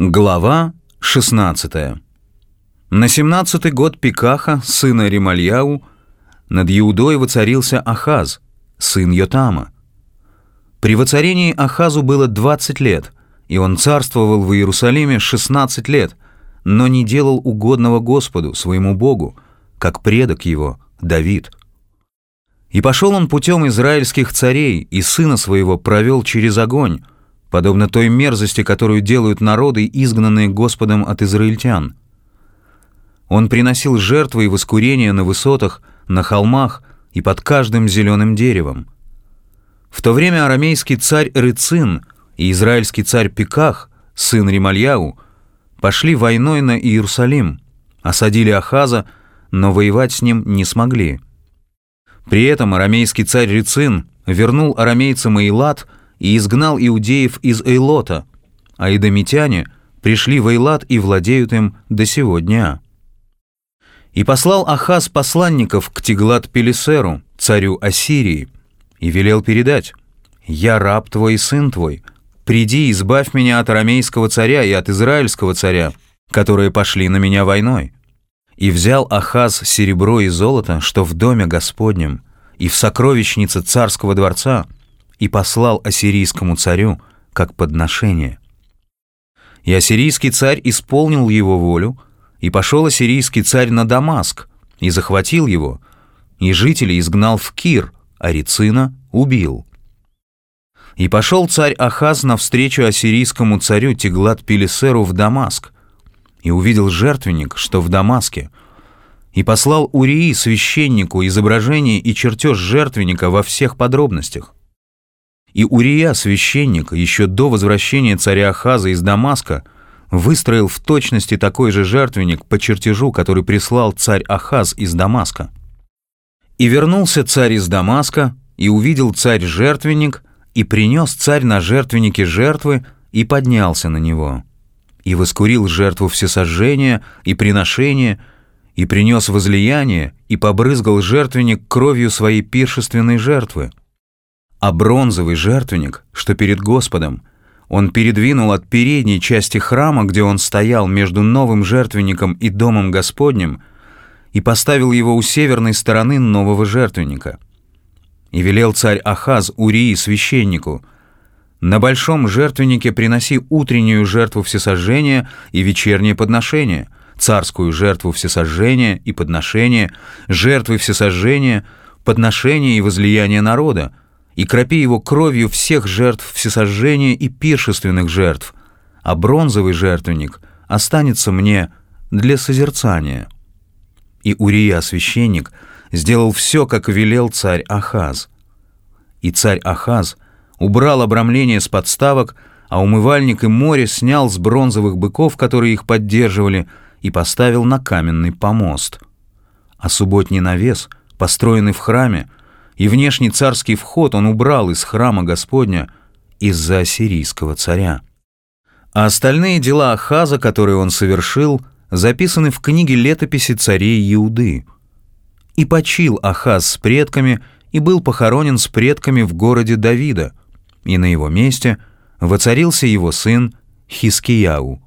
Глава 16. На 17-й год Пекаха, сына Ремальяу, над Иудой воцарился Ахаз, сын Йотама. При воцарении Ахазу было 20 лет, и он царствовал в Иерусалиме 16 лет, но не делал угодного Господу, своему Богу, как предок его, Давид. И пошел он путем израильских царей, и сына своего провел через огонь, подобно той мерзости, которую делают народы, изгнанные Господом от израильтян. Он приносил жертвы и воскурения на высотах, на холмах и под каждым зеленым деревом. В то время арамейский царь Рецин и израильский царь Пеках, сын Ремальяу, пошли войной на Иерусалим, осадили Ахаза, но воевать с ним не смогли. При этом арамейский царь Рецин вернул арамейцам Эйлат и изгнал иудеев из Эйлота, а эдомитяне пришли в Эйлат и владеют им до сего дня. И послал Ахаз посланников к Тиглат-Пилесеру, царю Ассирии, и велел передать: «Я раб твой и сын твой, приди, избавь меня от арамейского царя и от израильского царя, которые пошли на меня войной». И взял Ахаз серебро и золото, что в доме Господнем, и в сокровищнице царского дворца, и послал ассирийскому царю как подношение. И ассирийский царь исполнил его волю, и пошел ассирийский царь на Дамаск, и захватил его, и жителей изгнал в Кир, а Рецина убил. И пошел царь Ахаз навстречу ассирийскому царю Тиглат-Пилесеру в Дамаск, и увидел жертвенник, что в Дамаске, и послал Урии священнику изображение и чертеж жертвенника во всех подробностях. И Урия, священник, еще до возвращения царя Ахаза из Дамаска, выстроил в точности такой же жертвенник по чертежу, который прислал царь Ахаз из Дамаска. И вернулся царь из Дамаска, и увидел царь жертвенник, и принес царь на жертвеннике жертвы, и поднялся на него. И воскурил жертву всесожжения и приношения, и принес возлияние, и побрызгал жертвенник кровью своей пиршественной жертвы. А бронзовый жертвенник, что перед Господом, он передвинул от передней части храма, где он стоял между новым жертвенником и домом Господним, и поставил его у северной стороны нового жертвенника. И велел царь Ахаз Урии священнику: «На большом жертвеннике приноси утреннюю жертву всесожжения и вечернее подношение, царскую жертву всесожжения и подношение, жертвы всесожжения, подношение и возлияние народа, и кропи его кровью всех жертв всесожжения и пиршественных жертв, а бронзовый жертвенник останется мне для созерцания». И Урия священник сделал все, как велел царь Ахаз. И царь Ахаз убрал обрамление с подставок, а умывальник и море снял с бронзовых быков, которые их поддерживали, и поставил на каменный помост. А субботний навес, построенный в храме, и внешний царский вход он убрал из храма Господня из-за ассирийского царя. А остальные дела Ахаза, которые он совершил, записаны в книге летописи царей Иуды. И почил Ахаз с предками, и был похоронен с предками в городе Давида, и на его месте воцарился его сын Хискияу.